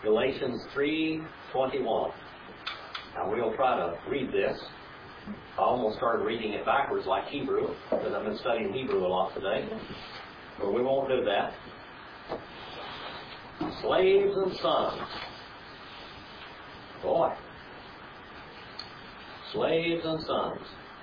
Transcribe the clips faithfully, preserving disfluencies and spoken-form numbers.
Galatians three twenty-one. Now we'll try to read this. I almost started reading it backwards like Hebrew, because I've been studying Hebrew a lot today. But we won't do that. Slaves and sons. Boy. Slaves and sons.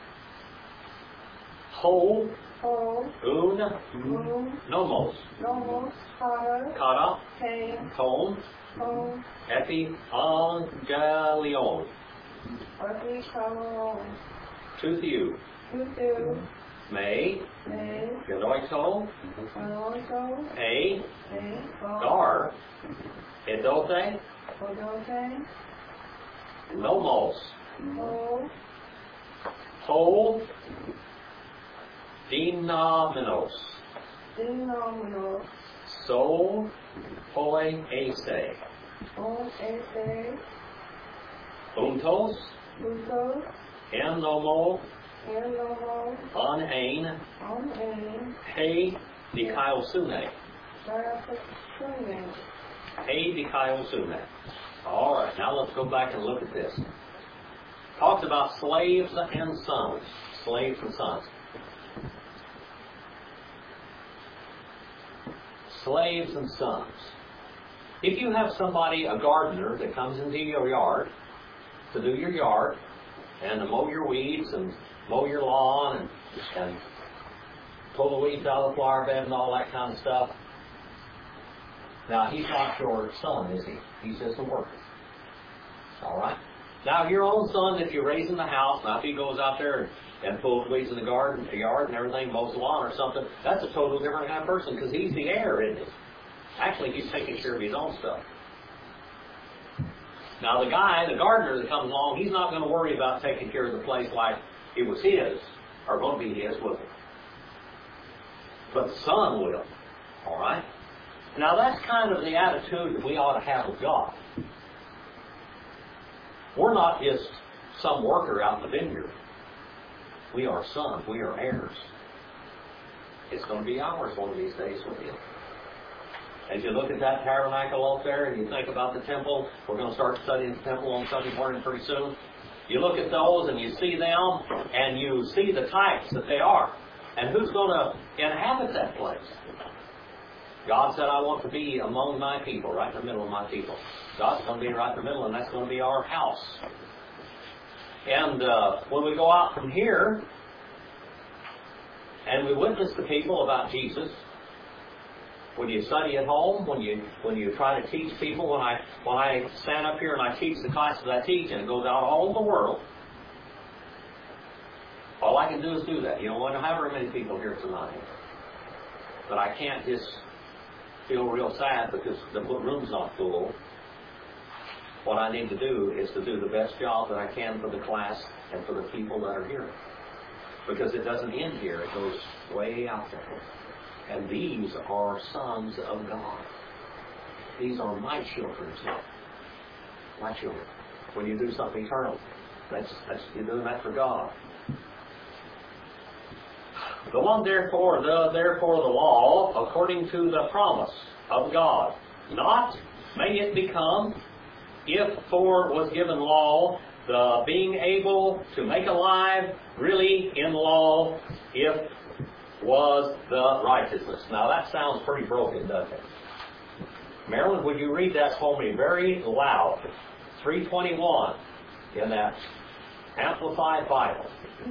Ho. Ho. Un. Un. Nomos. Nomos. Kata. Kata. Te. Tom. Tom. Epivangelion. Epivangelion. Tutheu. Tutheu. Me. Me. Genoito. Genoito. A. A. Gar. Edote. Edote. Nomos. Ho. Ho. Denomenos. Denomenos. So. Hoi ese. O. Ese. Untos. Untos. En nomo. En nomo. On ain. On ain. He dikaiosune. Diaphysune. He dikaiosune. All right, now let's go back and look at this. Talks about slaves and sons. Slaves and sons. Slaves and sons. If you have somebody, a gardener, that comes into your yard to do your yard and to mow your weeds and mow your lawn and, and pull the weeds out of the flower bed and all that kind of stuff, now he's not your son, is he? He's just a worker. All right? Now your own son, if you're raising the house, now if he goes out there and, and pulls weeds in the garden, the yard and everything, mows the lawn or something, that's a totally different kind of person because he's the heir, isn't he? Actually, he's taking care of his own stuff. Now the guy, the gardener that comes along, he's not going to worry about taking care of the place like it was his, or going to be his with him. But the son will. All right? Now that's kind of the attitude that we ought to have with God. We're not just some worker out in the vineyard. We are sons. We are heirs. It's going to be ours one of these days with Him. As you look at that tabernacle up there and you think about the temple, we're going to start studying the temple on Sunday morning pretty soon. You look at those and you see them and you see the types that they are. And who's going to inhabit that place? God said, I want to be among my people, right in the middle of my people. God's going to be right in the middle, and that's going to be our house. And uh, when we go out from here and we witness to people about Jesus, when you study at home, when you when you try to teach people, when I when I stand up here and I teach the classes I teach, and it goes out all over the world, all I can do is do that. You know, I don't have very many people here tonight, but I can't just feel real sad because the room's not full. What I need to do is to do the best job that I can for the class and for the people that are here, because it doesn't end here; it goes way out there. And these are sons of God. These are my children, too. My children. When you do something eternal, that's, that's you're doing that for God. The one therefore, the therefore the law, according to the promise of God, not may it become, if for was given law, the being able to make alive really in law, if was the righteousness. Now that sounds pretty broken, doesn't it? Marilyn, would you read that for me very loud? three twenty-one in that Amplified Bible.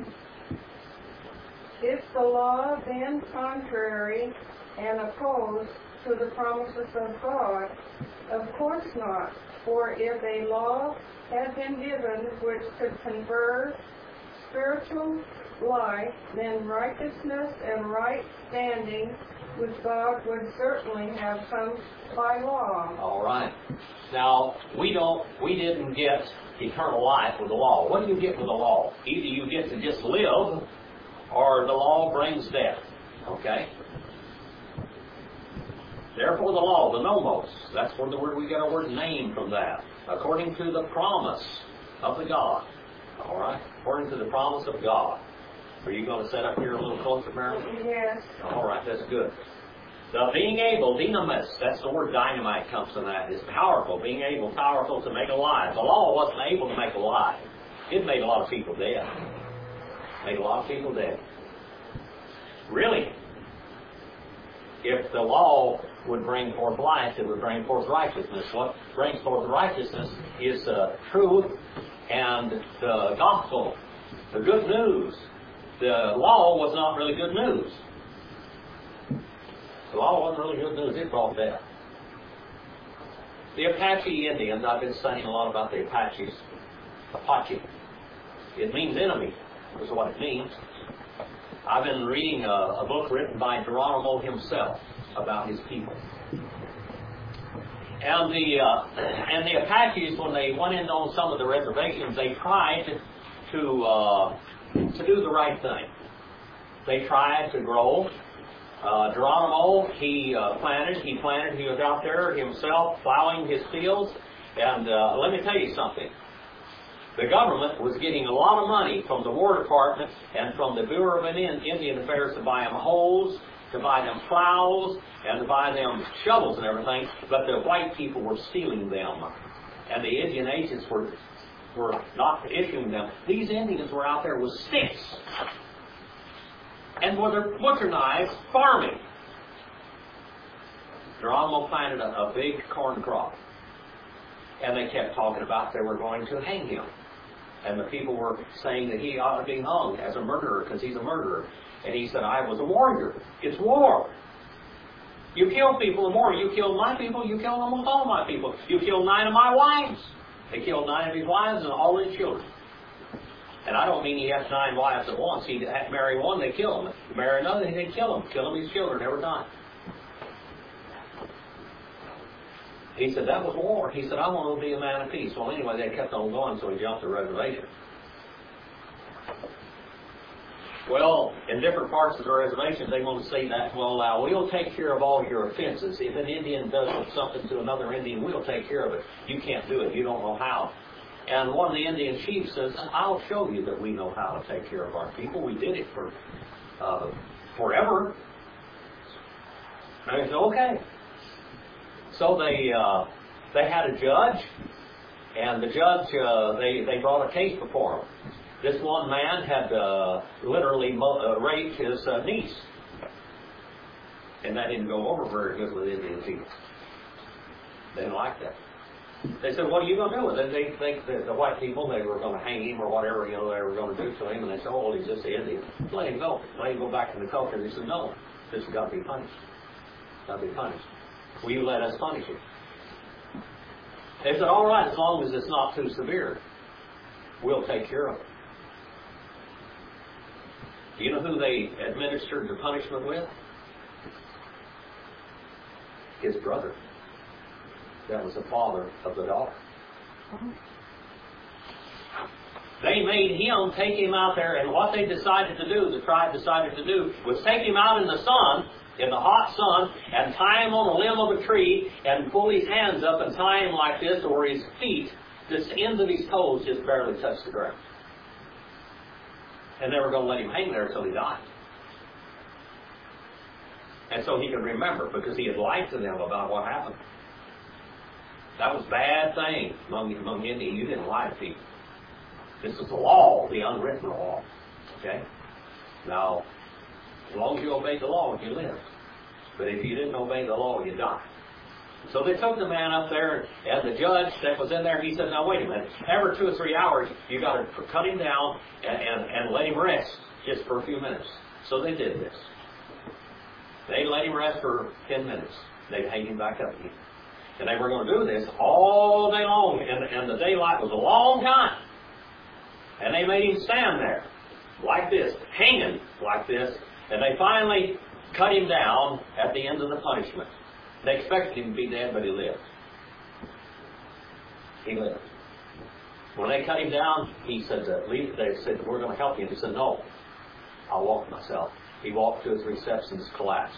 Is the law then contrary and opposed to the promises of God? Of course not. For if a law had been given which could confer spiritual life, then righteousness and right standing with God would certainly have come by law. All right. Now, we don't, we didn't get eternal life with the law. What do you get with the law? Either you get to just live, or the law brings death. Okay? Therefore the law, the nomos, that's where the word we get our word name from that. According to the promise of the God. All right? According to the promise of God. Are you going to set up here a little closer, Marilyn? Yes. All right, that's good. The being able, dynamis, that's the word dynamite comes from that, is powerful, being able, powerful to make alive. The law wasn't able to make alive. It made a lot of people dead. Made a lot of people dead. Really, if the law would bring forth life, it would bring forth righteousness. What brings forth righteousness is uh, truth and the gospel, the good news. The law was not really good news. The law wasn't really good news. It brought death. The Apache Indians, I've been studying a lot about the Apaches. Apache. It means enemy, is what it means. I've been reading a, a book written by Geronimo himself about his people. And the uh, and the Apaches, when they went in on some of the reservations, they tried to uh, to do the right thing. They tried to grow. Uh, Geronimo, he uh, planted, he planted, he was out there himself plowing his fields. And uh, let me tell you something. The government was getting a lot of money from the War Department and from the Bureau of Indian Affairs to buy them hoes, to buy them plows, and to buy them shovels and everything. But the white people were stealing them. And the Indian agents were, were not issuing them. These Indians were out there with sticks. And with their butcher knives, farming. Geronimo planted a, a big corn crop. And they kept talking about they were going to hang him. And the people were saying that he ought to be hung as a murderer because he's a murderer. And he said, I was a warrior. It's war. You kill people in war. You killed my people. You killed almost all my people. You killed nine of my wives. They killed nine of his wives and all his children. And I don't mean he has nine wives at once. He'd marry one, they kill him. Marry another, they'd kill him. Kill him his children every time. He said, that was war. He said, I want to be a man of peace. Well, anyway, they kept on going, so he jumped the reservation. Well, in different parts of the reservation, they want to say that, well, now, we'll take care of all your offenses. If an Indian does something to another Indian, we'll take care of it. You can't do it. You don't know how. And one of the Indian chiefs says, I'll show you that we know how to take care of our people. We did it for uh, forever. And he said, okay. So they uh, they had a judge, and the judge, uh, they, they brought a case before him. This one man had uh, literally mo- uh, raped his uh, niece. And that didn't go over very good with Indian people. They didn't like that. They said, what are you going to do with it? They think that the white people, they were going to hang him or whatever, you know, they were going to do to him. And they said, oh, well, he's just an Indian. Let him go. Let him go back to the culture. They said, no, this has got to be punished. Got to be punished. Will you let us punish him? They said, all right, as long as it's not too severe, we'll take care of it. Do you know who they administered the punishment with? His brother. That was the father of the daughter. They made him take him out there, and what they decided to do, the tribe decided to do, was take him out in the sun, in the hot sun, and tie him on a limb of a tree, and pull his hands up and tie him like this, or his feet, the ends of his toes just barely touched the ground. And they were going to let him hang there until he died. And so he could remember, because he had lied to them about what happened. That was a bad thing among, among Indians. You didn't lie to people. This is the law, the unwritten law. Okay? Now, as long as you obeyed the law, you lived. But if you didn't obey the law, you died. So they took the man up there, and the judge that was in there, he said, now wait a minute. Every two or three hours, you got to cut him down and, and, and let him rest just for a few minutes. So they did this. They let him rest for ten minutes. They'd hang him back up again. And they were going to do this all day long, and, and the daylight was a long time. And they made him stand there, like this, hanging like this, and they finally cut him down at the end of the punishment. They expected him to be dead, but he lived. He lived. When they cut him down, he said, uh, leave, they said, we're going to help you. And he said, no, I'll walk myself. He walked two or three steps and collapsed.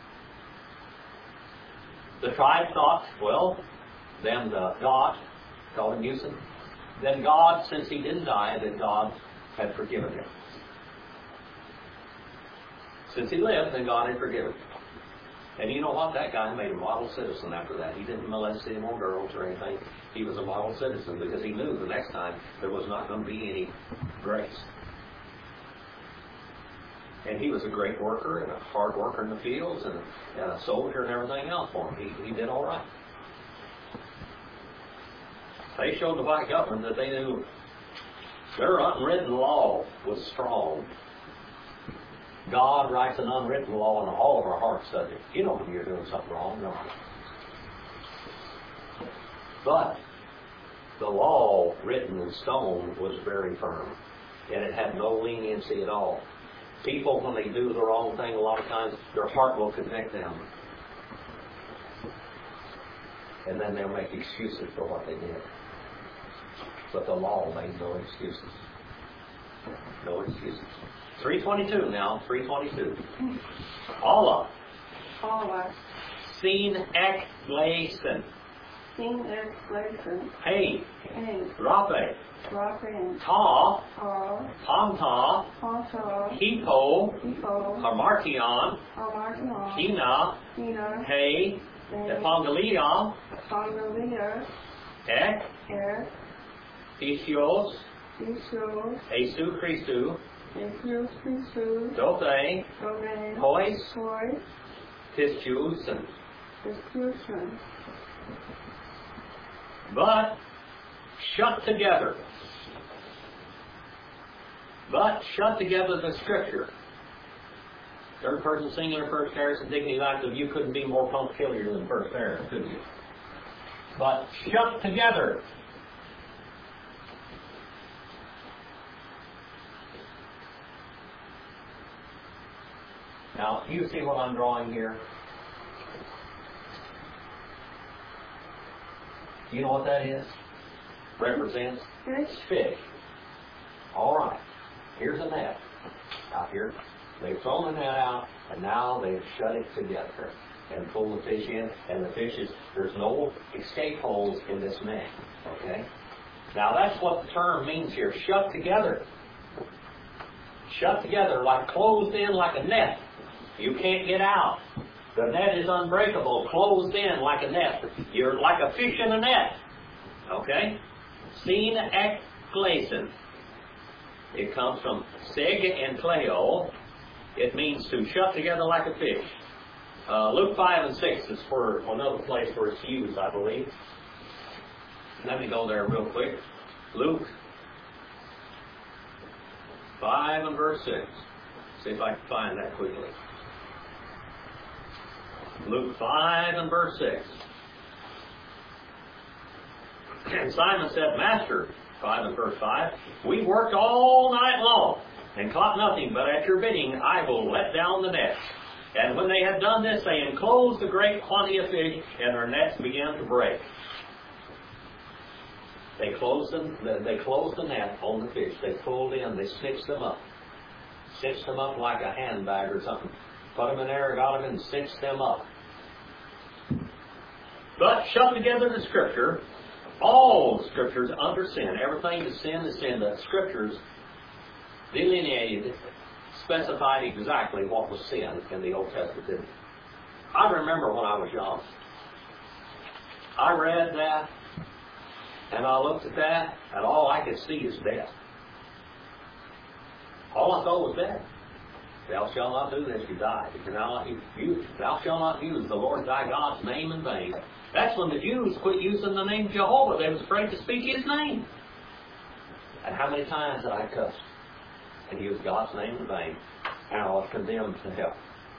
The tribe thought, well, then uh, God, called him Houston, then God, since he didn't die, then God had forgiven him. Since he lived, then God had forgiven him. And you know what? That guy made a model citizen after that. He didn't molest any more girls or anything. He was a model citizen because he knew the next time there was not going to be any grace. And he was a great worker and a hard worker in the fields and, and a soldier and everything else for him. He, he did all right. They showed the white government that they knew their unwritten law was strong. God writes an unwritten law in all of our hearts, doesn't he? You know when you're doing something wrong, don't you? But the law written in stone was very firm, and it had no leniency at all. People, when they do the wrong thing, a lot of times their heart will convict them. And then they'll make excuses for what they did. But the law made no excuses. No excuses. three twenty-two now, three twenty-two. Allah. Allah. Sin ek leisen. Sin ek leisen. Hey. Hey. Rape. Rape. Ta. Ta. Panta. Panta. Hippo. Hippo. Hamartion. Hamartion. Hina. Hina. Hey. Evangelia. Evangelia. Ek. Ek. Isios. Isios. Jesu Christu. Jesus Christus. Dote. Dote. Hois. Hois. Tischusen. Discussion. But shut together. But shut together the Scripture. Third person singular, first aorist, indicative active. You couldn't be more punctiliar than first aorist, could you? But shut together. Now, you see what I'm drawing here? You know what that is? Represents Fish. Fish. All right. Here's a net out here. They've thrown the net out, and now they've shut it together and pulled the fish in. And the fish is, there's no escape holes in this net. Okay? Now, that's what the term means here. Shut together. Shut together, like closed in like a net. You can't get out. The net is unbreakable, closed in like a net. You're like a fish in a net. Okay? Sin ek gleisen. It comes from seg and kleo. It means to shut together like a fish. Uh, Luke five and six is for another place where it's used, I believe. Let me go there real quick. Luke five and verse six. See if I can find that quickly. Luke five and verse six. And Simon said, Master, five and verse five, we worked all night long and caught nothing, but at your bidding I will let down the nets. And when they had done this, they enclosed a great quantity of fish, and their nets began to break. They closed them, they closed the net on the fish. They pulled in, they stitched them up. Stitched them up like a handbag or something. Put them in there, got them in, and stitched them up. But shut together the Scripture, all Scriptures under sin. Everything is sin is sin. The Scriptures delineated, specified exactly what was sin in the Old Testament. Didn't it? I remember when I was young. I read that, and I looked at that, and all I could see is death. All I thought was death. Thou shalt not do this, you die. You not, you, thou shalt not use the Lord thy God's name in vain. That's when the Jews quit using the name Jehovah. They was afraid to speak His name. And how many times did I cuss and use God's name in vain? And I was condemned to hell.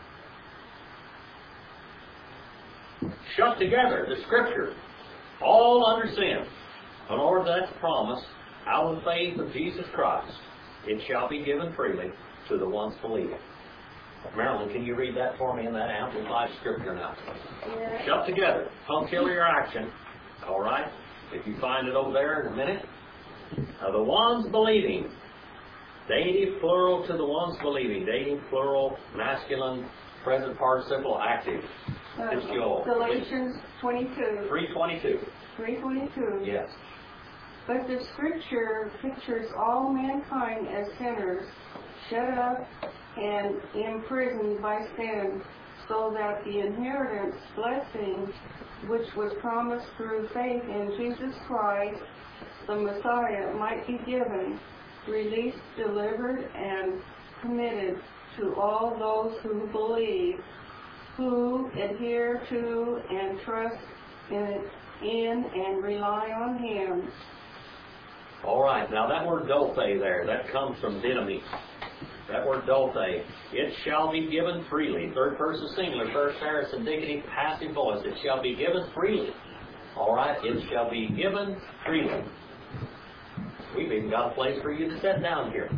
Shut together the Scripture, all under sin, in order that the promise, out of the faith of Jesus Christ, it shall be given freely to the ones believing. Marilyn, can you read that for me in that Amplified Scripture now? Yeah. Shut together. Punctiliar action. All right? If you find it over there in a minute. Now, the ones believing. Dative plural to the ones believing. Dative plural, masculine, present participle, active. Uh, It's your Galatians twenty-two. three twenty-two. three twenty-two. Yes. But the Scripture pictures all mankind as sinners, shut up and imprisoned by sin, so that the inheritance blessing which was promised through faith in Jesus Christ, the Messiah, might be given, released, delivered, and committed to all those who believe, who adhere to and trust in, in and rely on Him. All right, now that word dothe there, that comes from dynamite. That word dothe, it shall be given freely. Third person singular, first aorist indicative, passive voice. It shall be given freely. All right, it shall be given freely. We've even got a place for you to sit down here.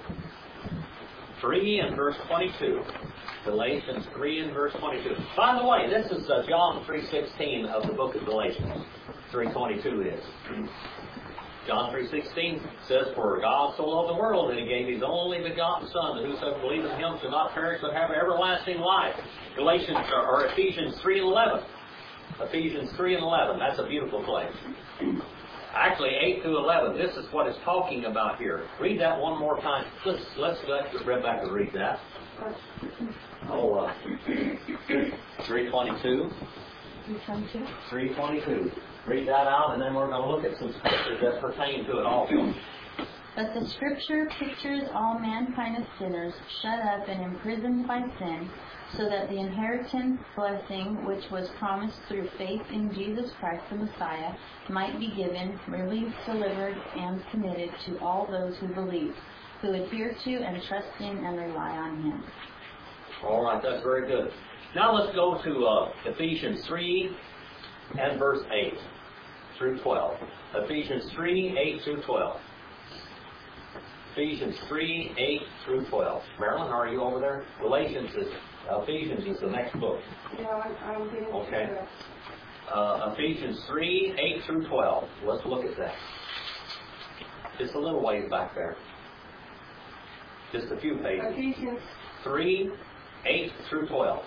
three and verse twenty-two. Galatians three and verse twenty-two. By the way, this is uh, John three sixteen of the book of Galatians. three twenty-two is. John three sixteen says, For God so loved the world that He gave His only begotten Son, that whosoever believes in Him shall not perish but have everlasting life. Galatians or, or Ephesians three and eleven. Ephesians three and eleven. That's a beautiful place. Actually, eight through eleven. This is what it's talking about here. Read that one more time. Let's let's let Rebecca read that. Oh, uh, three twenty-two. three twenty-two. three twenty-two. Read that out, and then we're going to look at some scriptures that pertain to it also. But the Scripture pictures all mankind as sinners, shut up and imprisoned by sin, so that the inheritance blessing which was promised through faith in Jesus Christ the Messiah might be given, released, delivered, and committed to all those who believe, who adhere to and trust in and rely on Him. All right, that's very good. Now let's go to uh, Ephesians three and verse eight through twelve. Ephesians three, eight through twelve. Ephesians three, eight through twelve. Marilyn, are you over there? Galatians is, Ephesians is the next book. Yeah, I'm, I'm getting Okay. to that. Uh, Ephesians three, eight through twelve. Let's look at that. Just a little ways back there. Just a few pages. Ephesians three, eight through twelve.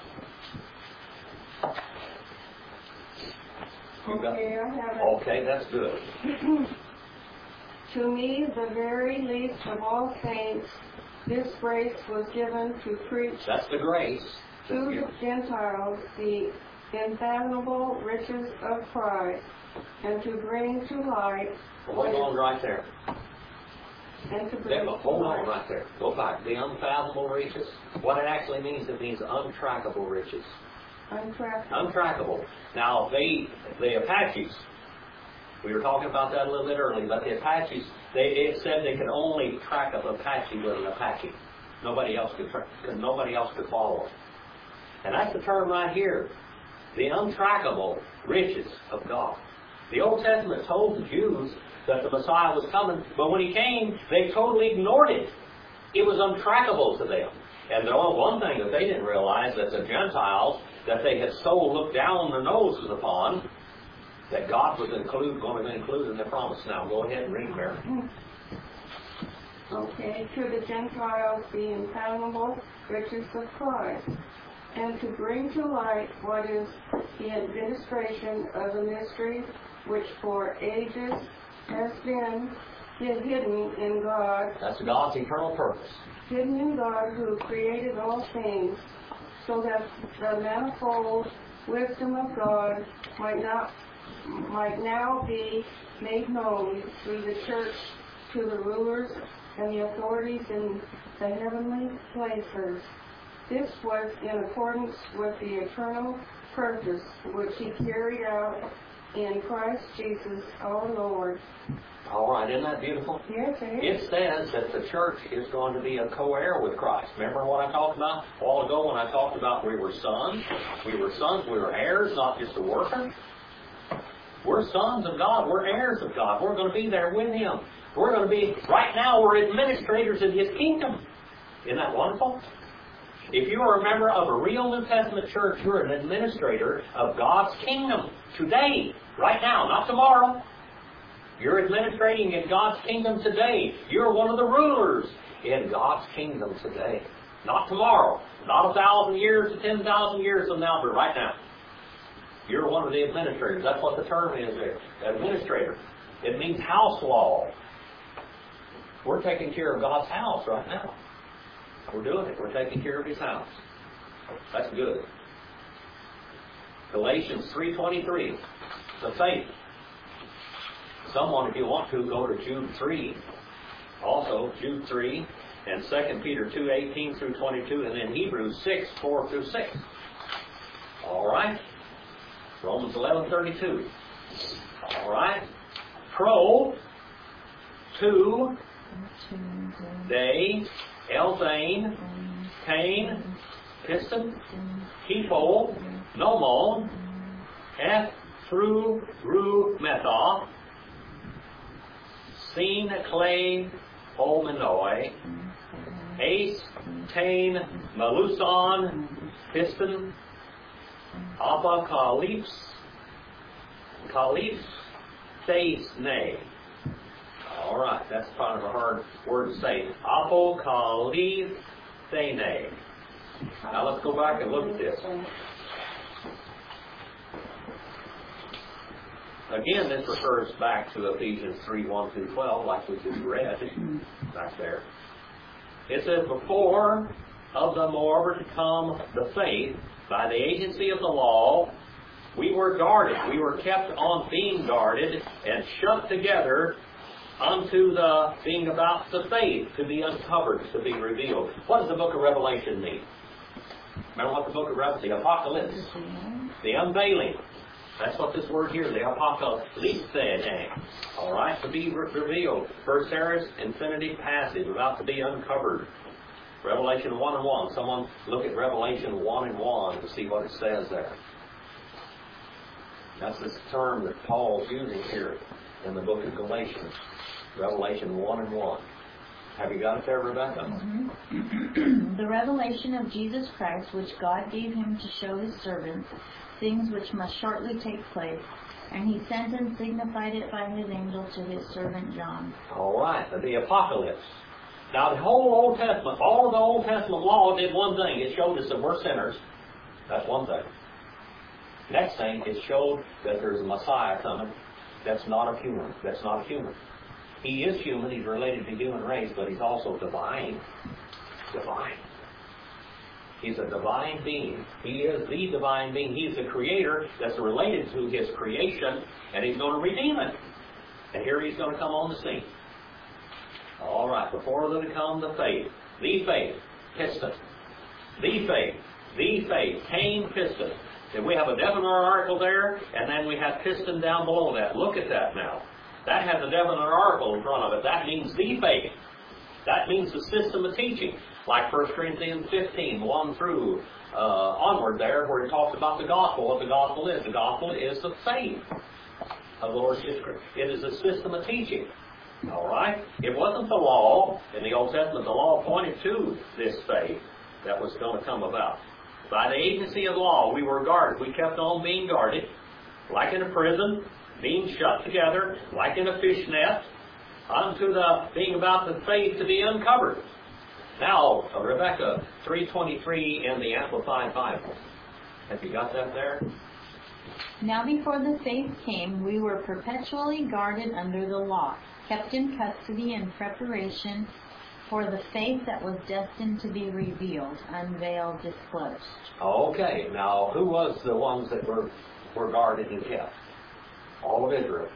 You got- Okay, I have it. Okay, that's good. To me, the very least of all saints, this grace was given to preach That's the grace. to the Gentiles the unfathomable riches of Christ, and to bring to light Hold on right there. and to bring Then, to hold on light. right there. Go back. The unfathomable riches. What it actually means, it means untrackable riches. Untracked. Untrackable. Now, they, the Apaches, we were talking about that a little bit earlier, but the Apaches, they, it said they could only track an Apache with an Apache. Nobody else could, tra- nobody else could follow it. And that's the term right here. The untrackable riches of God. The Old Testament told the Jews that the Messiah was coming, but when He came, they totally ignored it. It was untrackable to them. And the only one thing that they didn't realize, that the Gentiles, that they had so looked down their noses upon, that God was include, going to include in the promise. Now, go ahead and read, Mary. Okay, to the Gentiles the unfathomable riches of Christ, and to bring to light what is the administration of the mystery which for ages has been hidden in God, That's God's eternal purpose. hidden in God who created all things, so that the manifold wisdom of God might not might now be made known through the church to the rulers and the authorities in the heavenly places. This was in accordance with the eternal purpose which He carried out in Christ Jesus our Lord. All right, isn't that beautiful? Yes, it is. It says that the church is going to be a co-heir with Christ. Remember what I talked about a while ago when I talked about we were sons? We were sons, we were heirs, not just a worker. We're sons of God. We're heirs of God. We're going to be there with Him. We're going to be, right now, we're administrators of His kingdom. Isn't that wonderful? If you are a member of a real New Testament church, you're an administrator of God's kingdom today, right now, not tomorrow. You're administrating in God's kingdom today. You're one of the rulers in God's kingdom today. Not tomorrow. Not a thousand years to ten thousand years from now, but right now. You're one of the administrators. That's what the term is there. Administrator. It means house law. We're taking care of God's house right now. We're doing it. We're taking care of His house. That's good. Galatians three twenty-three, the faith. Someone, if you want to, go to Jude three. Also, Jude three, and Second Peter two eighteen through twenty-two, and then Hebrews six four through six. All right? Romans eleven thirty-two. All right? Pro, two, day, Elthane, Cain, piston, Keepol, Nomon, F, through, ru, metha, Sin, clay, Olmenoi, Ace, Tain, Meluson, piston, Abba, Calypse, Calypse, Face, nay. All right, that's kind of a hard word to say. Apocalypse, nay. Now let's go back and look at this. Again, this refers back to Ephesians three one through twelve, like we just read back there. It says, before of them were to come the faith by the agency of the law, we were guarded. We were kept on being guarded and shut together unto the being about the faith to be uncovered, to be revealed. What does the book of Revelation mean? Remember what the book of Revelation, the apocalypse, the unveiling. That's what this word here, the apocalypse, all right, to be re- revealed. First aorist infinitive passive, about to be uncovered. Revelation one and one. Someone look at Revelation one and one to see what it says there. That's this term that Paul's using here in the book of Galatians. Revelation one and one. Have you got it there, Rebecca? Mm-hmm. The revelation of Jesus Christ, which God gave him to show his servants, things which must shortly take place. And he sent and signified it by his angel to his servant John. All right, the apocalypse. Now, the whole Old Testament, all of the Old Testament law did one thing. It showed us that we're sinners. That's one thing. Next thing, it showed that there's a Messiah coming that's not a human. That's not a human. He is human. He's related to the human race, but he's also divine. Divine. He's a divine being. He is the divine being. He's the creator that's related to his creation, and he's going to redeem it. And here he's going to come on the scene. All right, before them to come the faith. The faith, piston. The faith, the faith, Cain, piston. And we have a definite article there, and then we have piston down below that. Look at that now. That has a definite article in front of it. That means the faith. That means the system of teaching. Like First Corinthians fifteen, one through uh, onward there, where it talks about the gospel. What the gospel is. The gospel is the faith of the Lord Jesus Christ. It is a system of teaching. All right? It wasn't the law. In the Old Testament, the law pointed to this faith that was going to come about. By the agency of law, we were guarded. We kept on being guarded, like in a prison, being shut together, like in a fish net, unto the being about the faith to be uncovered. Now, uh, Rebecca, three twenty-three in the Amplified Bible. Have you got that there? Now before the faith came, we were perpetually guarded under the law, kept in custody in preparation for the faith that was destined to be revealed, unveiled, disclosed. Okay, now who was the ones that were, were guarded and kept? All of Israel.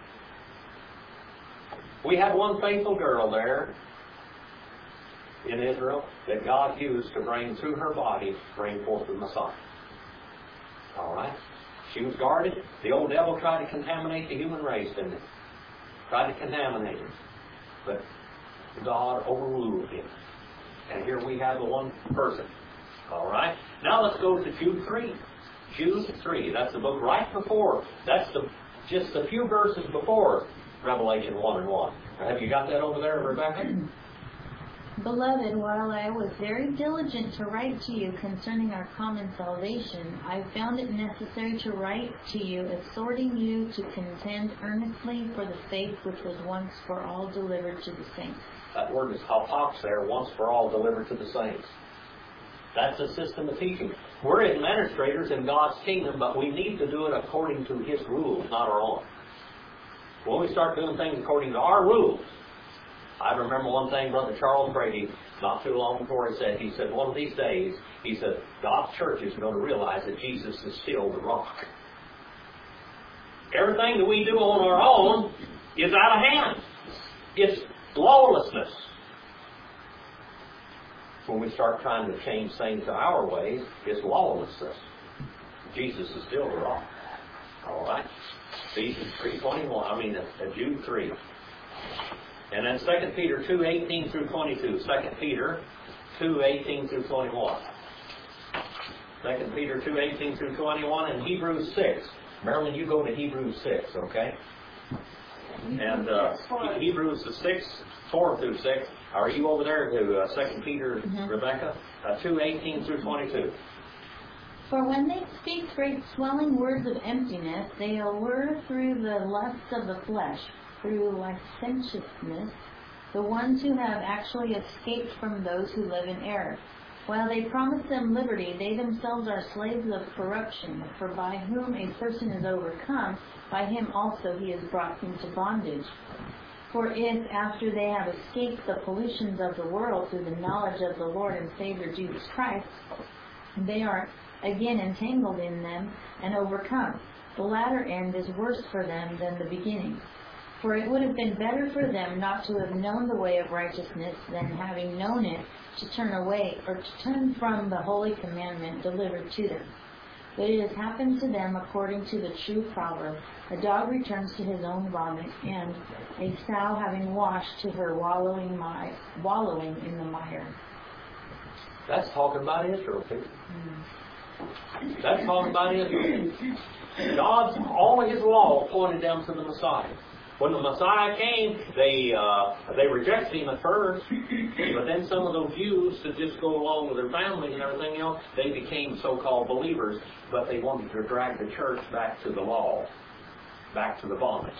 We had one faithful girl there in Israel that God used to bring through her body, bring forth the Messiah. All right? She was guarded. The old devil tried to contaminate the human race, didn't he? Tried to contaminate it. But God overruled him. And here we have the one person. All right? Now let's go to Jude three. Jude three. That's the book right before. That's the just a few verses before Revelation one and one. Have you got that over there, Rebecca? Beloved, while I was very diligent to write to you concerning our common salvation, I found it necessary to write to you, exhorting you to contend earnestly for the faith which was once for all delivered to the saints. That word is hapax there, once for all delivered to the saints. That's a system of teaching. We're administrators in God's kingdom, but we need to do it according to His rules, not our own. When we start doing things according to our rules, I remember one thing Brother Charles Brady, not too long before, he said, he said, one of these days, he said, God's church is going to realize that Jesus is still the rock. Everything that we do on our own is out of hand. It's lawlessness. When we start trying to change things to our ways, it's lawlessness. Jesus is still the law. All right? Ephesians three twenty-one. I mean, uh, Jude three. And then Second Peter two eighteen through twenty-two. Second Peter two eighteen through twenty-one. Second Peter two eighteen through twenty-one, and Hebrews six. Marilyn, you go to Hebrews six, okay? And uh, Hebrews the six, four through six. Are you over there to uh, Second Peter, mm-hmm. Rebecca? Uh, two eighteen through twenty-two. For when they speak great swelling words of emptiness, they allure through the lusts of the flesh, through licentiousness, the ones who have actually escaped from those who live in error. While they promise them liberty, they themselves are slaves of corruption, for by whom a person is overcome, by him also he is brought into bondage. For if, after they have escaped the pollutions of the world through the knowledge of the Lord and Savior Jesus Christ, they are again entangled in them and overcome, the latter end is worse for them than the beginning. For it would have been better for them not to have known the way of righteousness than, having known it, to turn away or to turn from the holy commandment delivered to them. But it has happened to them according to the true proverb, a dog returns to his own vomit, and a sow having washed to her wallowing, mi- wallowing in the mire. That's talking about Israel, too. Mm. That's talking about Israel. God's, all of His law pointed down to the Messiah. When the Messiah came, they uh, they rejected Him at first, but then some of those Jews to just go along with their family and everything else, they became so-called believers, but they wanted to drag the church back to the law, back to the bondage.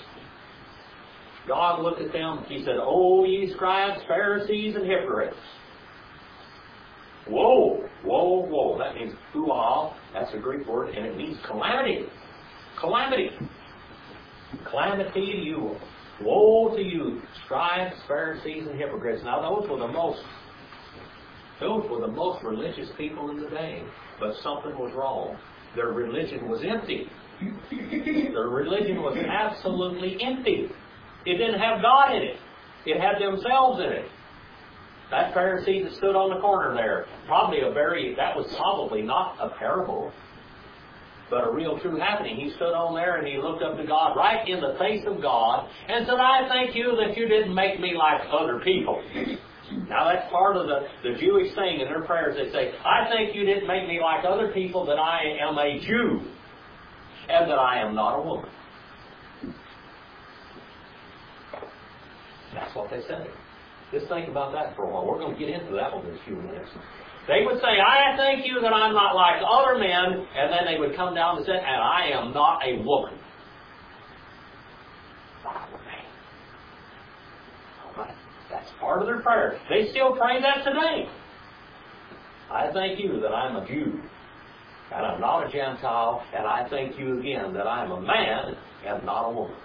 God looked at them, He said, "O ye scribes, Pharisees, and hypocrites." Whoa, whoa, whoa. That means uah. That's a Greek word, and it means calamity. Calamity. Calamity to you. Woe to you, scribes, Pharisees, and hypocrites. Now those were the most those were the most religious people in the day. But something was wrong. Their religion was empty. Their religion was absolutely empty. It didn't have God in it. It had themselves in it. That Pharisee that stood on the corner there, probably a very, that was probably not a parable, but a real true happening. He stood on there and he looked up to God right in the face of God and said, "I thank you that you didn't make me like other people." Now that's part of the, the Jewish thing in their prayers. They say, "I thank you didn't make me like other people, that I am a Jew and that I am not a woman." That's what they said. Just think about that for a while. We're going to get into that one in a few minutes. They would say, "I thank you that I'm not like other men," and then they would come down and say, "And I am not a woman." That's part of their prayer. They still pray that today. "I thank you that I'm a Jew, and I'm not a Gentile, and I thank you again that I'm a man and not a woman."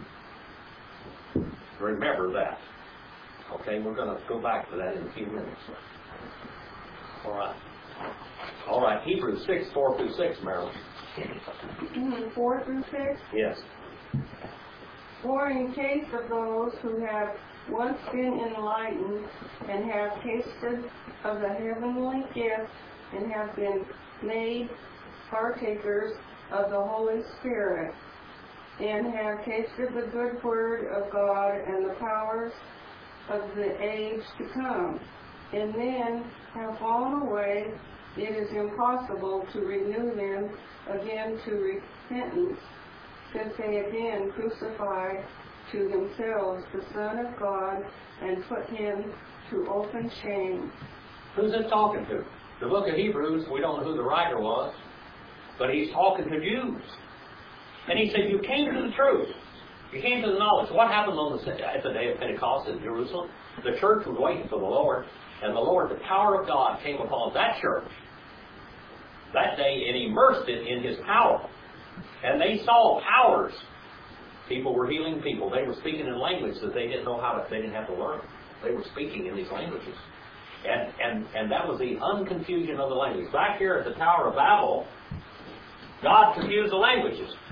Remember that. Okay, we're going to go back to that in a few minutes. All right. All right, Hebrews six, four through six, Marilyn. four through six? Yes. For in case of those who have once been enlightened and have tasted of the heavenly gift and have been made partakers of the Holy Spirit and have tasted the good word of God and the powers of the age to come, and then have fallen away, it is impossible to renew them again to repentance, since they again crucify to themselves the Son of God and put Him to open shame. Who's it talking to? The book of Hebrews, we don't know who the writer was, but he's talking to Jews. And he said, "You came to the truth. You came to the knowledge." What happened on the, at the day of Pentecost in Jerusalem? The church was waiting for the Lord, and the Lord, the power of God, came upon that church that day and immersed it in His power. And they saw powers. People were healing people. They were speaking in language that they didn't know how to, they didn't have to learn. They were speaking in these languages. And, and, and that was the unconfusion of the languages. Back here at the Tower of Babel, God confused the languages.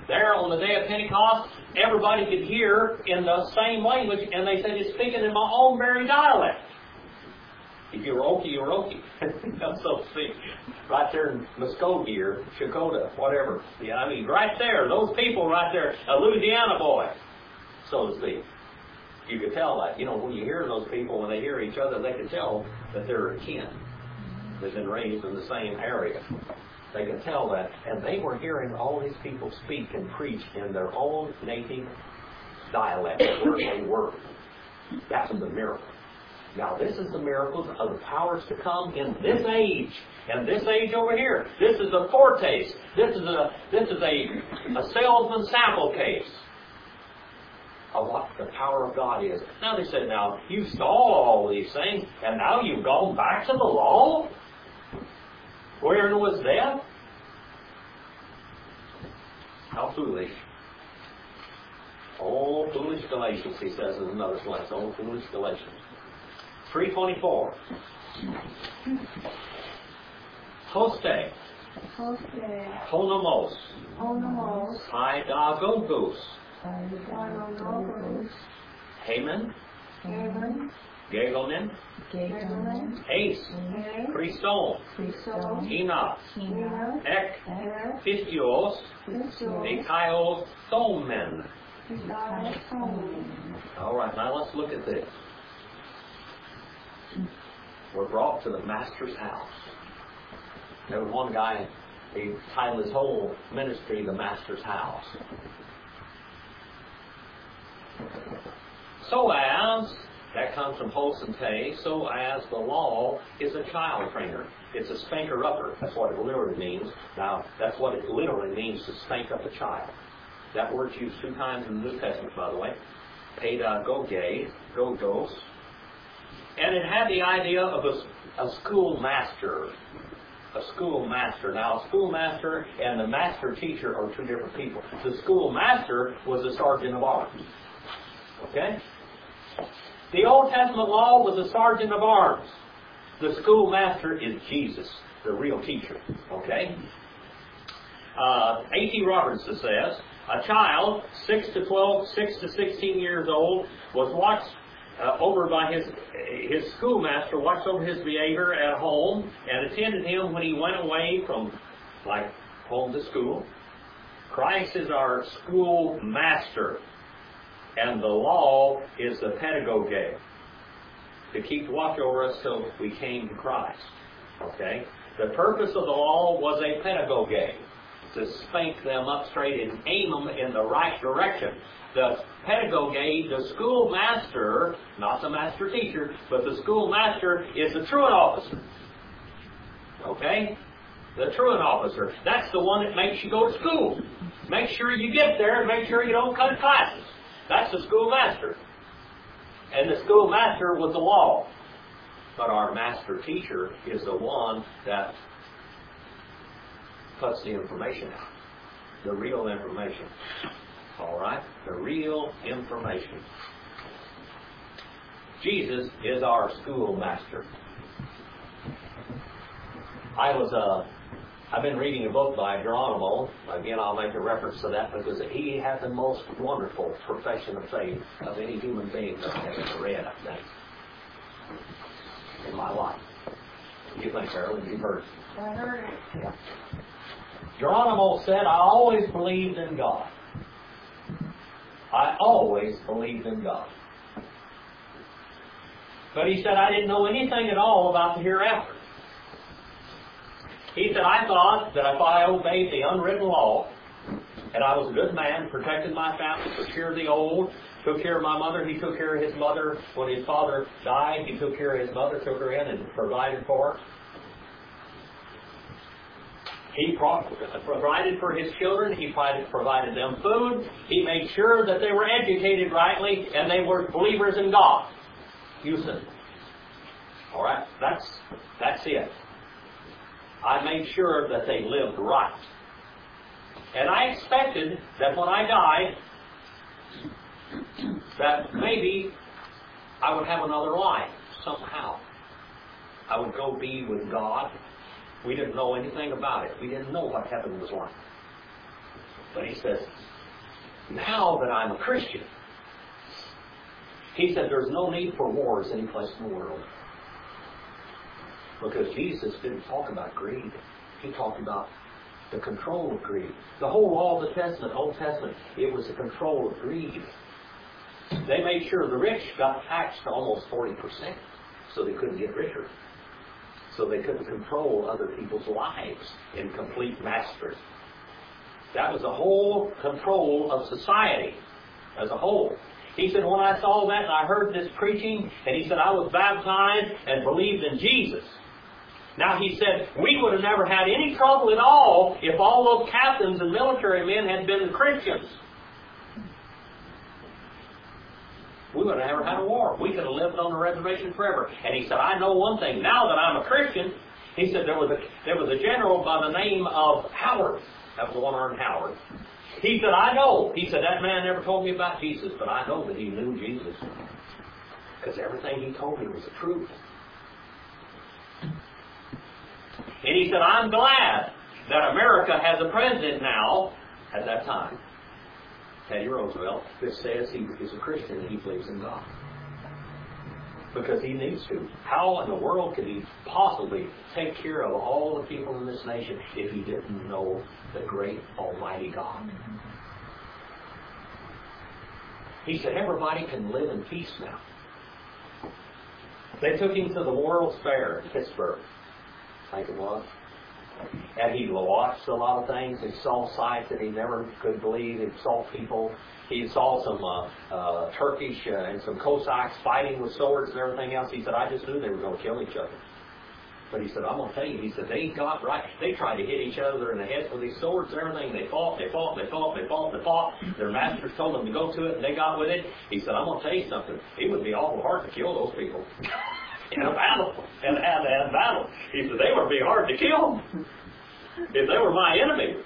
there on the day of Pentecost, everybody could hear in the same language, and they said, it's speaking in my own very dialect. If you were Okie, you were Okie. So to speak. Right there in Muskogee or Shakota, whatever. Yeah, I mean, right there, those people right there, a Louisiana boy, so to speak. You could tell that. You know, when you hear those people, when they hear each other, they can tell that they're kin. They've been raised in the same area. They can tell that. And they were hearing all these people speak and preach in their own native dialect, where they were. That was the miracle. Now, this is the miracles of the powers to come in this age. And this age over here. This is a foretaste. This is a this is a, a salesman sample case of what the power of God is. Now they said, now, you saw all these things, and now you've gone back to the law? Where it was death? How foolish. Oh, foolish Galatians, he says in another place. Oh, foolish Galatians. three twenty-four. Hoste. Hoste. Honamos. Honamos. Haidagogos. Haidagogos. Haman. Haman. Gegonin. Gegonin. Ace. Ace. Christon. Christon. Enoch. Enoch. Ek. Ek. Pistios. Pistos. Ekaios. Thomen. Pistos. All right, now let's look at this. We're brought to the Master's house. There was one guy, he titled his whole ministry, The Master's House. So as, that comes from Holsente, so as the law is a child trainer. It's a spanker-upper. That's what it literally means. Now, that's what it literally means to spank up a child. That word's used two times in the New Testament, by the way. Pedagoge, gogos. And it had the idea of a, a schoolmaster. A schoolmaster. Now, a schoolmaster and the master teacher are two different people. The schoolmaster was a sergeant of arms. Okay? The Old Testament law was a sergeant of arms. The schoolmaster is Jesus, the real teacher. Okay? Uh, A T Robertson says, a child, six to twelve, six to sixteen years old, was watched Uh, over by his his schoolmaster, watched over his behavior at home and attended him when he went away from, like, home to school. Christ is our schoolmaster, and the law is the pedagogue, to keep watch over us till we came to Christ. Okay? The purpose of the law was a pedagogue, to spank them up straight and aim them in the right direction. The pedagogue, the schoolmaster, not the master teacher, but the schoolmaster is the truant officer. Okay? The truant officer. That's the one that makes you go to school. Make sure you get there and make sure you don't cut classes. That's the schoolmaster. And the schoolmaster was the law. But our master teacher is the one that puts the information out. The real information. All right? The real information. Jesus is our schoolmaster. I was, uh, I've been reading a book by Geronimo. Again, I'll make a reference to that because he has the most wonderful profession of faith of any human being that I've ever read, I think, in my life. What do you think, Carolyn? You've heard. I heard it. Yeah. Geronimo said, I always believed in God. I always believed in God. But he said, I didn't know anything at all about the hereafter. He said, I thought that if I obeyed the unwritten law, and I was a good man, protected my family, took care of the old, took care of my mother, he took care of his mother. When his father died, he took care of his mother, took her in and provided for her. He provided for his children. He provided them food. He made sure that they were educated rightly and they were believers in God. Houston. All right? That's, that's it. I made sure that they lived right. And I expected that when I died, that maybe I would have another life somehow. I would go be with God. We didn't know anything about it. We didn't know what heaven was like. But he says, now that I'm a Christian, he said there's no need for wars any place in the world. Because Jesus didn't talk about greed. He talked about the control of greed. The whole law of the Testament, Old Testament, it was the control of greed. They made sure the rich got taxed to almost forty percent so they couldn't get richer. So they couldn't control other people's lives in complete mastery. That was the whole control of society as a whole. He said, when I saw that and I heard this preaching, and he said, I was baptized and believed in Jesus. Now he said, we would have never had any trouble at all if all those captains and military men had been Christians. We would have never had a war. We could have lived on the reservation forever. And he said, I know one thing. Now that I'm a Christian, he said, there was a, there was a general by the name of Howard. That was the one-armed Howard. He said, I know. He said, that man never told me about Jesus, but I know that he knew Jesus. Because everything he told me was the truth. And he said, I'm glad that America has a president now, at that time, Teddy Roosevelt, that says he is a Christian and he believes in God. Because he needs to. How in the world could he possibly take care of all the people in this nation if he didn't know the great Almighty God? He said, everybody can live in peace now. They took him to the World's Fair in Pittsburgh, I think it was. And he watched a lot of things. He saw sights that he never could believe. He saw people. He saw some uh, uh, Turkish uh, and some Cossacks fighting with swords and everything else. He said, I just knew they were going to kill each other. But he said, I'm going to tell you, he said, they got right. They tried to hit each other in the head with these swords and everything. They fought, they fought, they fought, they fought, they fought. Their masters told them to go to it, and they got with it. He said, I'm going to tell you something. It would be awful hard to kill those people. In a battle, and hand to hand battle. He said, they would be hard to kill if they were my enemy.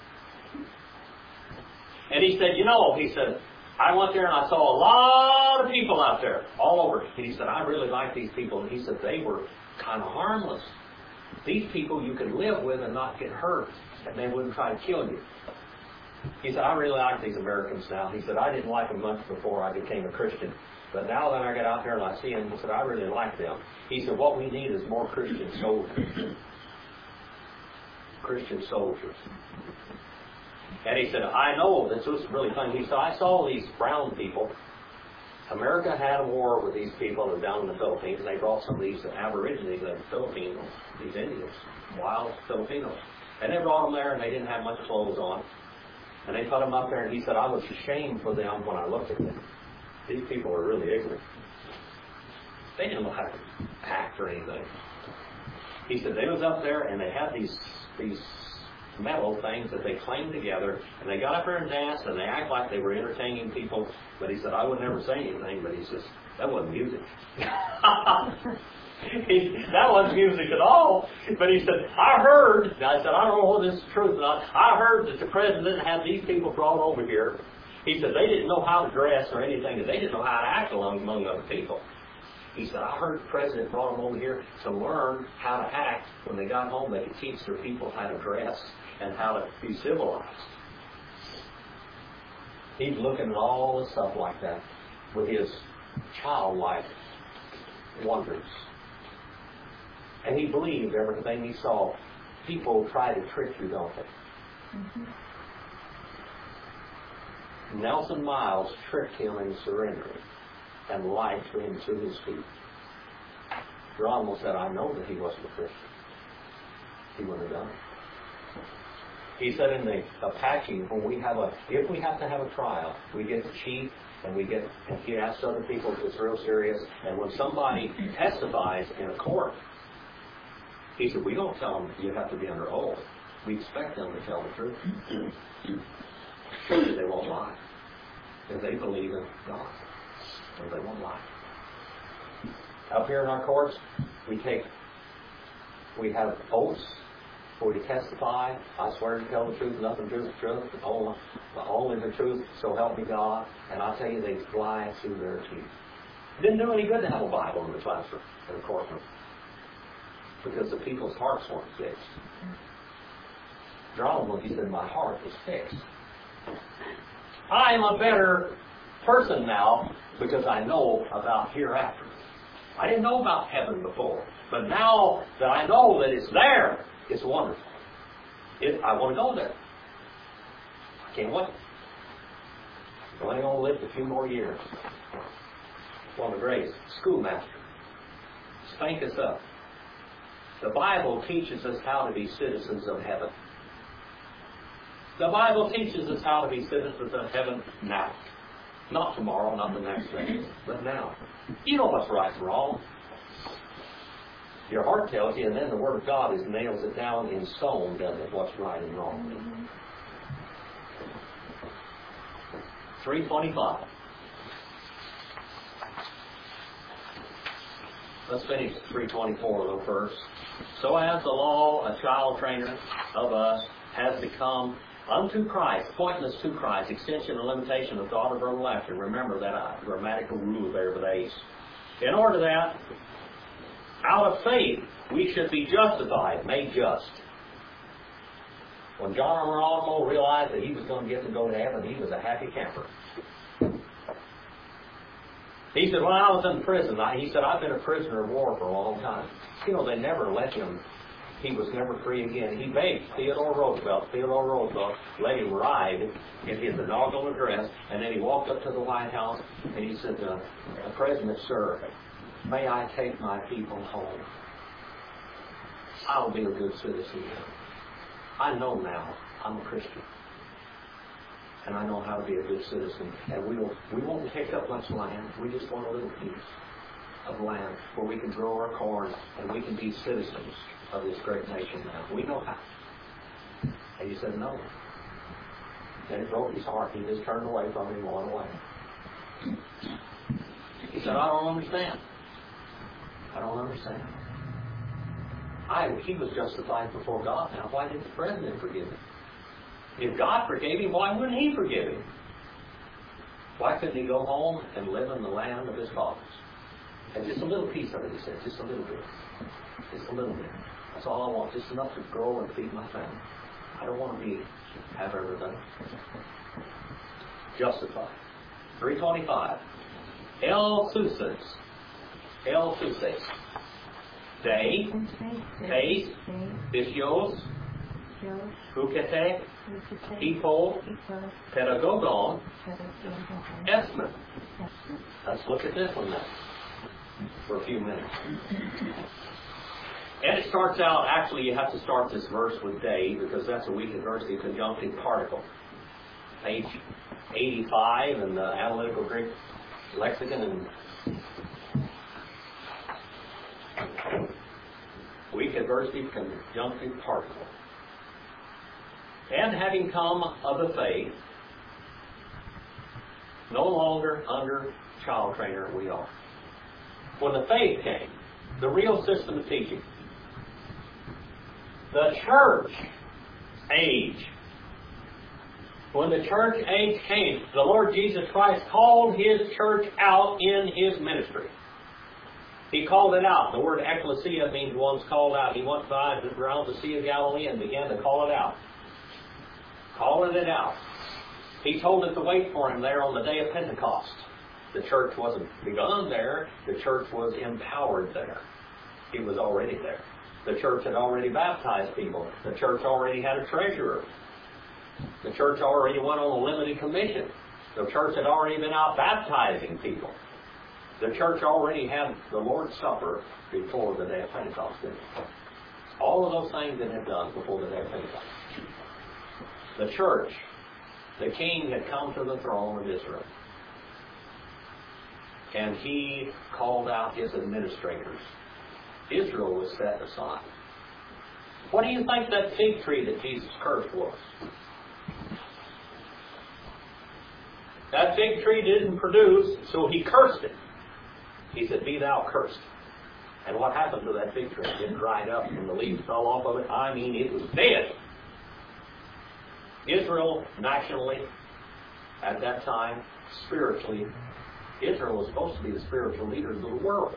And he said, you know, he said, I went there and I saw a lot of people out there, all over. And he said, I really like these people. And he said, they were kind of harmless. These people you could live with and not get hurt, and they wouldn't try to kill you. He said, I really like these Americans now. He said, I didn't like them much before I became a Christian. But now that I get out there and I see them, he said, I really like them. He said, what we need is more Christian soldiers. Christian soldiers. And he said, I know, this was really funny. He said, I saw these brown people. America had a war with these people down in the Philippines, and they brought some of these aborigines of the Philippines, these Indians, wild Filipinos. And they brought them there, and they didn't have much clothes on. And they put them up there, and he said, I was ashamed for them when I looked at them. These people were really ignorant. They didn't know how to act or anything. He said they was up there and they had these these metal things that they clanged together, and they got up there and danced, and they act like they were entertaining people. But he said, I would never say anything, but he says, that wasn't music. he, that wasn't music at all. But he said, I heard, and I said, I don't know whether this is true or not, I heard that the president had these people brought over here. He said they didn't know how to dress or anything. They didn't know how to act along among other people. He said, I heard the president brought them over here to learn how to act. When they got home, they could teach their people how to dress and how to be civilized. He's looking at all the stuff like that with his childlike wonders. And he believed everything he saw. People try to trick you, don't they? Mm-hmm. Nelson Miles tricked him into surrendering and lied to him to his feet. Geronimo said, I know that he wasn't a Christian. He wouldn't have done it. He said in the Apache, when we have a, if we have to have a trial, we get the chief and we get, he asks other people if it's real serious, and when somebody testifies in a court, he said, we don't tell them you have to be under oath. We expect them to tell the truth. Surely they won't lie. If they believe in God, so they won't lie. Up here in our courts, we take, we have oaths for to testify. I swear to tell the truth, nothing but the truth, only, only the truth, so help me God. And I tell you, they fly through their teeth. It didn't do any good to have a Bible in the classroom, in the courtroom, because the people's hearts weren't fixed. Geronimo, he said, my heart was fixed. I'm a better person now because I know about hereafter. I didn't know about heaven before. But now that I know that it's there, it's wonderful. It, I want to go there. I can't wait. I'm only going to live a few more years. One of the great schoolmaster. Spank us up. The Bible teaches us how to be citizens of heaven. The Bible teaches us how to be citizens of heaven now. Not tomorrow, not the next day, but now. You know what's right and wrong. Your heart tells you, and then the Word of God is nails it down in stone, doesn't it, what's right and wrong. three twenty-five. Let's finish three twenty-four though first. So as the law, a child trainer of us, has become unto Christ, pointing us to Christ, extension and limitation of thought of everlasting. Remember that uh, grammatical rule there with Ace. In order that, out of faith, we should be justified, made just. When John Armoramo realized that he was going to get to go to heaven, he was a happy camper. He said, when I was in prison, I, he said, I've been a prisoner of war for a long time. You know, they never let him. He was never free again. He begged Theodore Roosevelt. Theodore Roosevelt let him ride in his inaugural address, and then he walked up to the White House, and he said, uh, President, sir, may I take my people home? I'll be a good citizen. I know now I'm a Christian. And I know how to be a good citizen. And we won't, we won't take up much land. We just want a little piece of land where we can grow our corn and we can be citizens of this great nation now. We know how. And he said no. Then it broke his heart. He just turned away from him and went away. He said, I don't understand. I don't understand. I, he was justified before God. Now, why didn't the president forgive him? If God forgave him, why wouldn't he forgive him? Why couldn't he go home and live in the land of his fathers? And just a little piece of it, he said, just a little bit. Just a little bit. That's all I want, just enough to grow and feed my family. I don't want to be, have everything. Justified. three twenty-five. El Suses. El Suses. Day. Face. Vicios. Hukete. Hipo. Pedagogon. Esmond. Let's look at this one now for a few minutes. And it starts out, actually you have to start this verse with day because that's a weak adversity conjunctive particle. Page eighty-five in the Analytical Greek Lexicon. And weak adversity conjunctive particle. And having come of the faith, no longer under child trainer we are. When the faith came, the real system of teaching, the church age. When the church age came, the Lord Jesus Christ called His church out in His ministry. He called it out. The word ecclesia means one's called out. He went by around the Sea of Galilee and began to call it out. Calling it out. He told it to wait for Him there on the day of Pentecost. The church wasn't begun there. The church was empowered there. He was already there. The church had already baptized people. The church already had a treasurer. The church already went on a limited commission. The church had already been out baptizing people. The church already had the Lord's Supper before the day of Pentecost. All of those things it had done before the day of Pentecost. The church, the king had come to the throne of Israel. And he called out his administrators. Israel was set aside. What do you think that fig tree that Jesus cursed was? That fig tree didn't produce, so he cursed it. He said, be thou cursed. And what happened to that fig tree? It dried up and the leaves fell off of it. I mean, it was dead. Israel, nationally, at that time, spiritually, Israel was supposed to be the spiritual leaders of the world.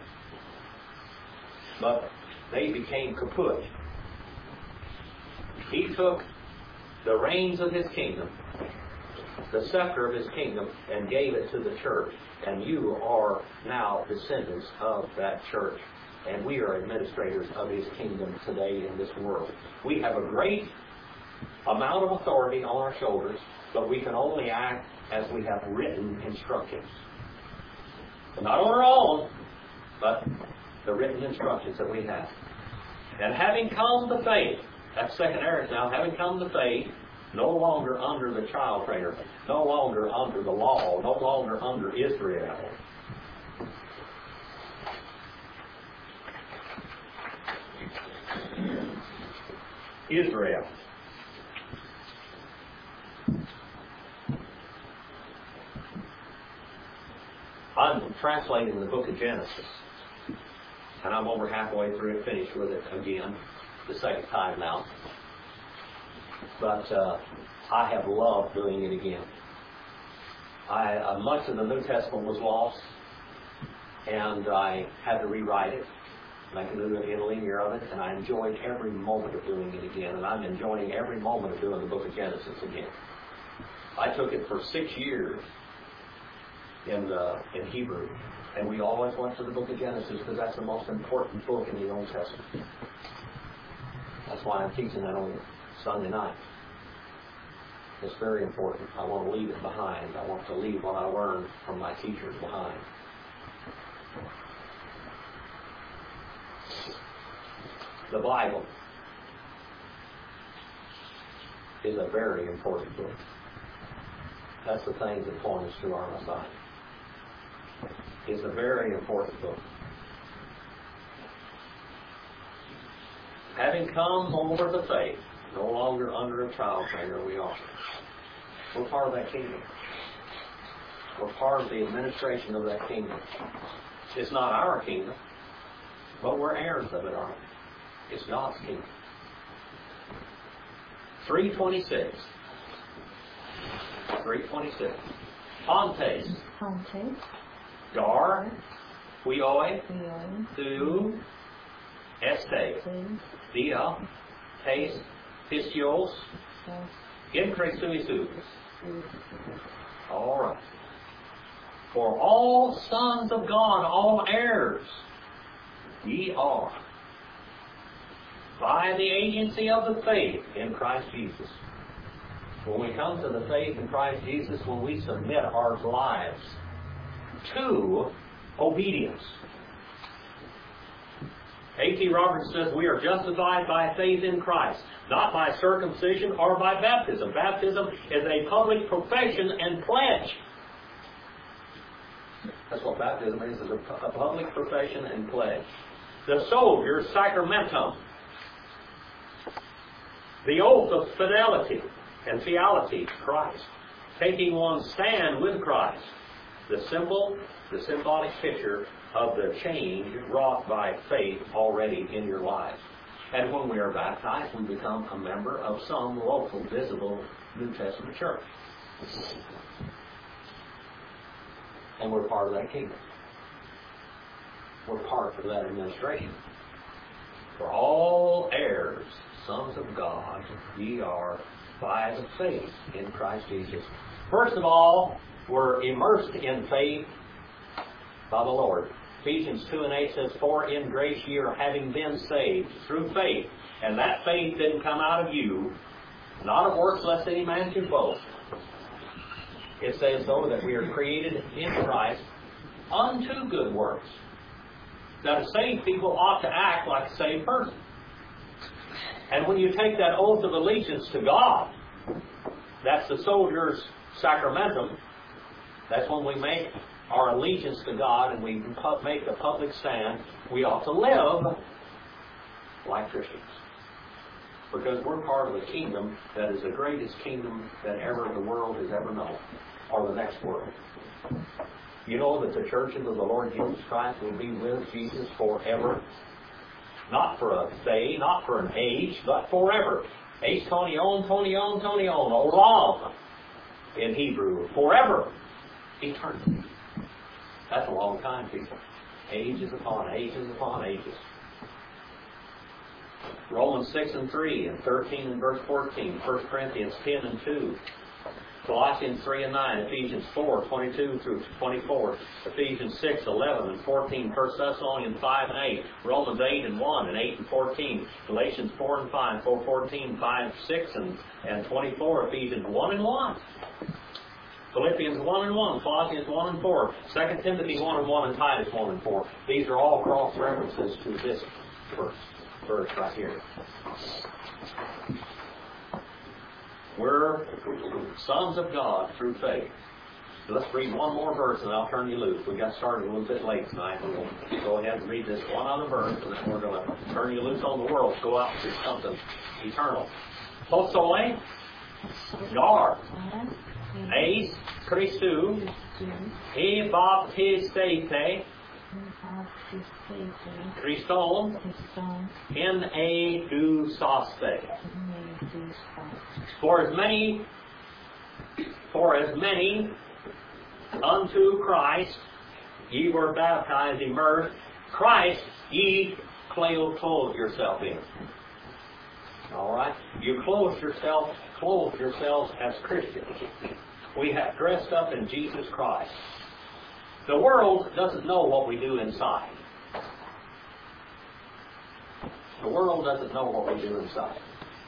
But they became kaput. He took the reins of his kingdom the scepter of His kingdom and gave it to the church. And you are now descendants of that church. And we are administrators of His kingdom today in this world. We have a great amount of authority on our shoulders, but we can only act as we have written instructions. Not on our own, but the written instructions that we have. And having come to faith, that's second Aries now, having come to faith, no longer under the child trainer, no longer under the law, no longer under Israel. Israel. I'm translating the book of Genesis, and I'm over halfway through it, finished with it again, the second time now. But uh, I have loved doing it again. I, uh, much of the New Testament was lost, and I had to rewrite it, make a new interlinear of it, and I enjoyed every moment of doing it again, and I'm enjoying every moment of doing the book of Genesis again. I took it for six years in uh, in Hebrew, and we always went to the book of Genesis because that's the most important book in the Old Testament. That's why I'm teaching that on Sunday night. It's very important. I want to leave it behind. I want to leave what I learned from my teachers behind. The Bible is a very important book. That's the thing that points to our Messiah. It's a very important book. Having come over the faith, no longer under a child trainer we are. We're part of that kingdom. We're part of the administration of that kingdom. It's not our kingdom, but we're heirs of it, aren't we? It's God's kingdom. three twenty-six. three twenty-six. Pontes. Pontes. Dar. Huioi. Huioi. Thu. Este. Dia. Tes. Pistios. Incre suisus. All right. For all sons of God, all heirs, ye are, by the agency of the faith in Christ Jesus. When we come to the faith in Christ Jesus, when we submit our lives to obedience. A T Roberts says we are justified by faith in Christ, not by circumcision or by baptism. Baptism is a public profession and pledge. That's what baptism is, is a public profession and pledge. The soldier's sacramentum. The oath of fidelity and fealty to Christ. Taking one's stand with Christ. The symbol, the symbolic picture of the change wrought by faith already in your life. And when we are baptized, we become a member of some local, visible New Testament church. And we're part of that kingdom. We're part of that administration. For all heirs, sons of God, ye are by the faith in Christ Jesus. First of all, we're immersed in faith by the Lord. Ephesians two and eight says, for in grace ye are having been saved through faith. And that faith didn't come out of you, not of works lest any man should boast. It says, though, that we are created in Christ unto good works. Now, to saved people ought to act like a saved person. And when you take that oath of allegiance to God, that's the soldier's sacramentum. That's when we make our allegiance to God and we make a public stand. We ought to live like Christians. Because we're part of a kingdom that is the greatest kingdom that ever the world has ever known. Or the next world. You know that the churches of the Lord Jesus Christ will be with Jesus forever. Not for a day, not for an age, but forever. Age tonion, tonion, tonion, olam in Hebrew. Forever. Eternity. That's a long time, people. Ages upon ages upon ages. Romans six and three and thirteen and verse fourteen. First Corinthians ten and two. Colossians three and nine, Ephesians four, twenty-two through twenty-four, Ephesians six, eleven and fourteen, First Thessalonians five and eight, Romans eight and one and eight and fourteen, Galatians four and five, four, fourteen, five, six and, and twenty-four, Ephesians one and one. Philippians one and one, Colossians one and four, Second Timothy one and one, and Titus one and four. These are all cross references to this verse, verse right here. We're sons of God through faith. Let's read one more verse and I'll turn you loose. We got started a little bit late tonight. We'll go ahead and read this one other verse and then we're going to turn you loose on the world. Go out and do something eternal. Hosole, Gar, Eis Christou, E Baptistete, Christon, in a du saste. For as many, for as many unto Christ ye were baptized, immersed, Christ ye clothed yourself in. All right, you clothe yourself, clothe yourselves as Christians. We have dressed up in Jesus Christ. The world doesn't know what we do inside. The world doesn't know what we do inside.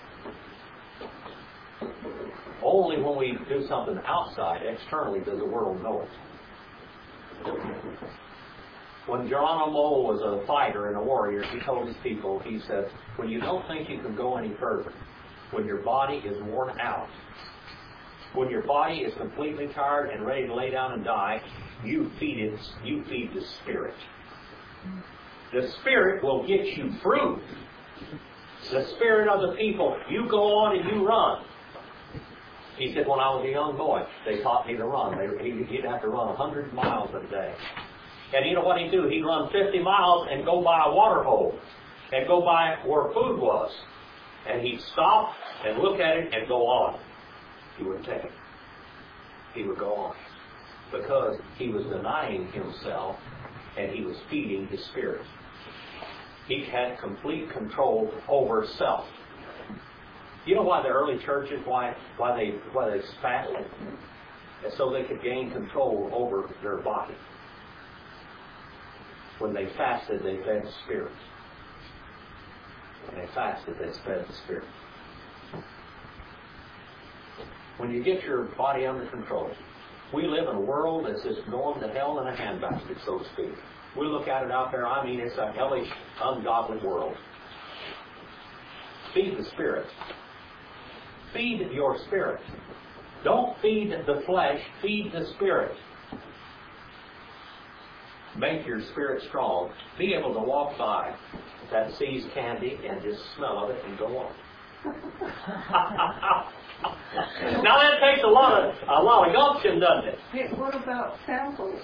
Only when we do something outside, externally, does the world know it. When Geronimo was a fighter and a warrior, he told his people, he said, when you don't think you can go any further, when your body is worn out, when your body is completely tired and ready to lay down and die, you feed it, you feed the Spirit. The Spirit will get you through. The Spirit of the people, you go on and you run. He said, when I was a young boy, they taught me to run. They, he'd have to run one hundred miles a day. And you know what he'd do? He'd run fifty miles and go by a water hole and go by where food was. And he'd stop and look at it and go on. He wouldn't take it. He would go on. Because he was denying himself and he was feeding his Spirit. He had complete control over self. You know why the early churches, why why they why they fasted? It's so they could gain control over their body. When they fasted, they fed the Spirit. When they fasted, they fed the Spirit. When you get your body under control, we live in a world that's just going to hell in a handbasket, so to speak. We look at it out there, I mean, it's a hellish, ungodly world. Feed the Spirit. Feed your spirit. Don't feed the flesh, feed the Spirit. Make your spirit strong. Be able to walk by that sees candy and just smell of it and go on. Now that takes a lot of a lot of gumption, doesn't it? Hey, what about samples?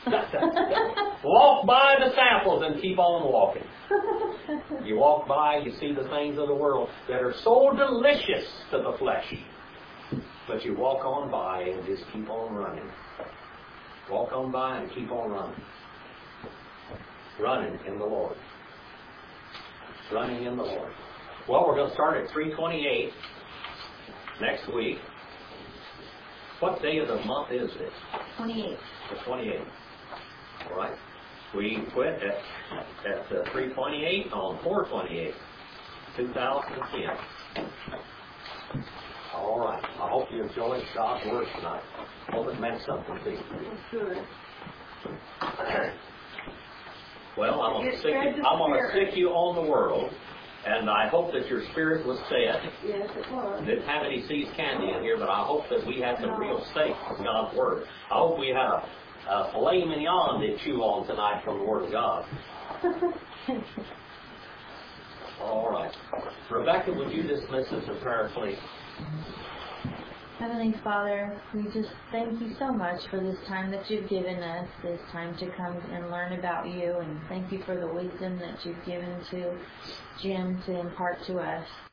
Walk by the samples and keep on walking. You walk by, you see the things of the world that are so delicious to the flesh. But you walk on by and just keep on running. Walk on by and keep on running. Running in the Lord. Running in the Lord. Well, we're going to start at three twenty-eight next week. What day of the month is this? twenty-eight. The twenty-eighth. All right. We quit at, at uh, three twenty-eight on four twenty-eight, two thousand ten. All right. I hope you enjoyed God's Word tonight. Hope it meant something to you. Good. Well, I'm going to stick you, I'm going to stick you on the world, and I hope that your spirit was fed. Yes, it was. Didn't have any seeds candy in here, but I hope that we had some real steak from God's Word. I hope we had a, a filet mignon to chew on tonight from the Word of God. All right. Rebecca, would you dismiss us in prayer, please? Heavenly Father, we just thank you so much for this time that you've given us, this time to come and learn about you, and thank you for the wisdom that you've given to Jim to impart to us.